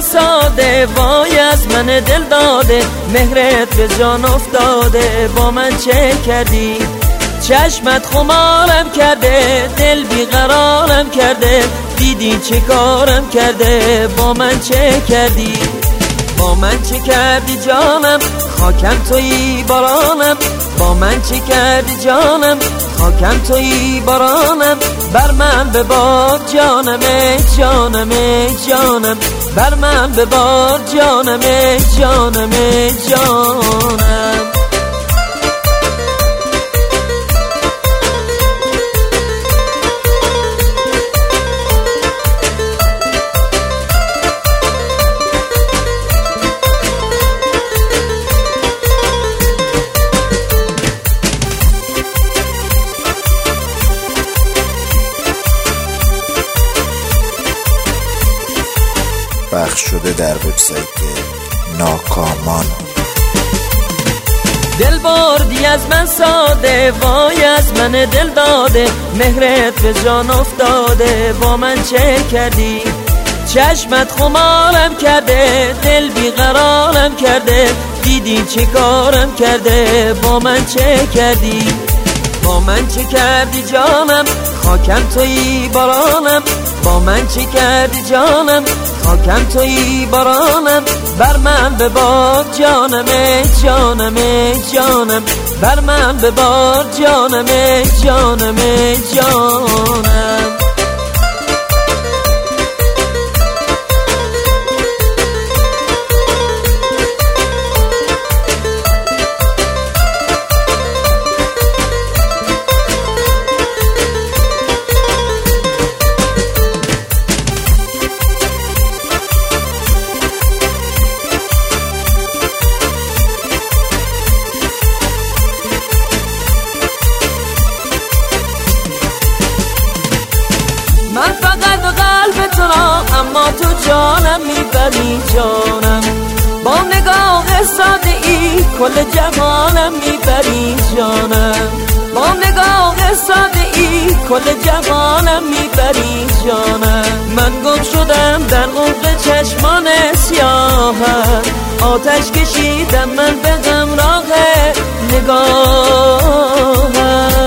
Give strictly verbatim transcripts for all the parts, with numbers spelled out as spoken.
ساده، وای از من دل داده، مهرت به جان افتاده. با من چه کردی؟ چشمت خمارم کرده، دل بیقرارم کرده، دیدی چه کارم کرده. با من چه کردی؟ با من چه کردی جانم؟ خاکم تویی بارانم. با من چه کردی جانم؟ خاکم تویی بارانم. بر من ببار جانم ای جانم ای جانم، بر من ببار جانم ای جانم ای جانم. پخش شده در وبسایت ناکامان. دل بردی از من ساده، وای از من دل داده، مهرت به جان افتاده. با من چه کردی؟ چشمت خمارم کرده، دل بیقرارم کرده، دیدی چه کارم کرده. با من چه کردی؟ با من چه کردی جانم؟ خاکم تویی بارانم. با من چه کردی جانم؟ خاکم تویی بارانم. بر من ببار جانم ای جانم ای جانم، بر من ببار جانم ای جانم ای جانم. من فقط قلب تو را، اما تو جانم میبری جانم. با نگاه ساده ای کل جمالم میبری جانم. با نگاه ساده ای کل جمالم میبری جانم. من گم شدم در عمق چشمان سیاهت، آتش کشیدم من به غمراه نگاهت.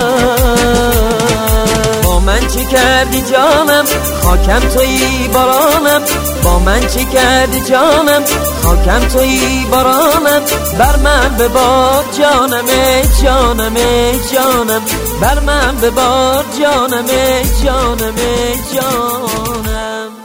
من چه کردی جانم؟ خاکم تویی بارانم. با من چه کردی جانم؟ خاکم تویی بارانم. بر من ببار جانم ای جانم ای جانم، بر من ببار جانم ای جانم ای جانم.